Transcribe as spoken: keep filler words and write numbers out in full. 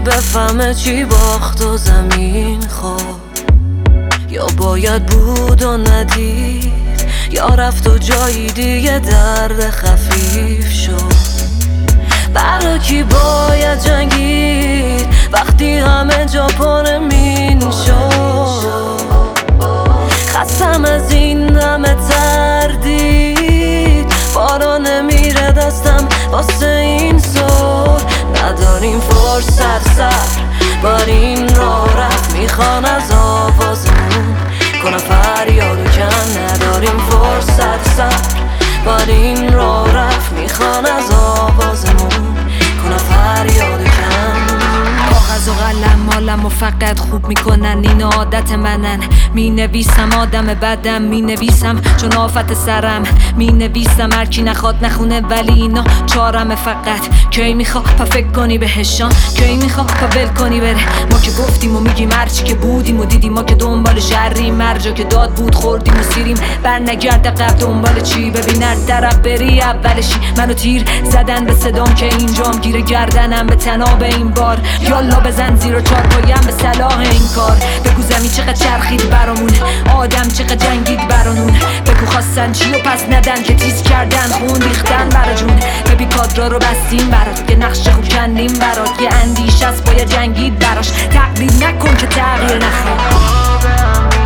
بفهمه چی باخت و زمین خورد، یا باید بود و ندید، یا رفت و جایی دیگه درد خفیف شد. برا کی باید جنگید وقتی همه جا پر مین شد؟ خستم از این همه تردید، بارا نمیره دستم واسه این سر. نداریم فرصت سر بر این راه رفت، میخوان از آوازمون کنم فریاد و کن. نداریم فرصت سر بر این راه رفت، میخوان از آوازمون کنم فریاد و کن. کاغذ و قلم مالم و فقط خوب میکنن، این عادت منن. می نویسم آدم بدم، می نویسم چون آفت سرم، می نویسم هرکی نخواد نخونه ولی اینا چارم. فقط کی میخوا پا فکر کنی بهشان، کی میخوا پا ول کنی بره. ما که گفتیم و میگیم هرچی که بودیم و دیدیم، ما که دنبال شهریم، مرجا که داد بود خوردیم و سیریم. بر نگرد قبل دنبال چی؟ ببین هر طرف بری اولشی. منو تیر زدن به صدام که اینجام گیره گردنم به تناب این بار. یالا بزن زیر و چار پایم به صلاح این کار. بگو زمین چقدر چرخید برامون، آدم چقدر جنگید برامون. بگو خواستن چی و پس ندن که تیز کردن خون ریختن برا جون. ببی کادرا رو بستیم برات، یه نقش خوب کندیم برات. یه اندیشه است باید جنگید براش، تقلید نکن که تغییر نخواد.